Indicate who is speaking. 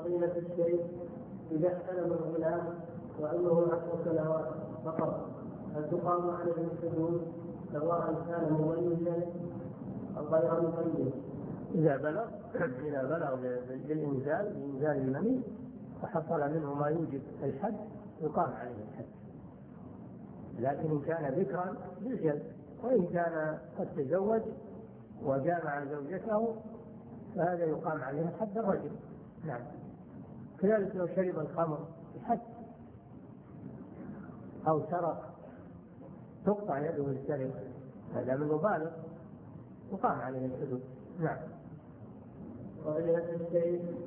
Speaker 1: فضيلة الشيخ، إذا احتلم الغلام وأنه 10 سنوات فقط هل تقام عليه الحدود سواء كان مميزا أو غير مميز؟
Speaker 2: إذا بلغ بإنزال المني وحصل منه ما يوجب الحد يقام عليه الحد، لكن إن كان ذكرا بالجلد، وإن كان قد تزوج وجامع زوجته فهذا يقام عليه حد الرجل. نعم. كذلك لو شرب الخمر الحد، أو سرق تقطع يده السرقة، هذا من مبالغ يقام عليه الحدود. نعم.
Speaker 1: فضيلة الشيخ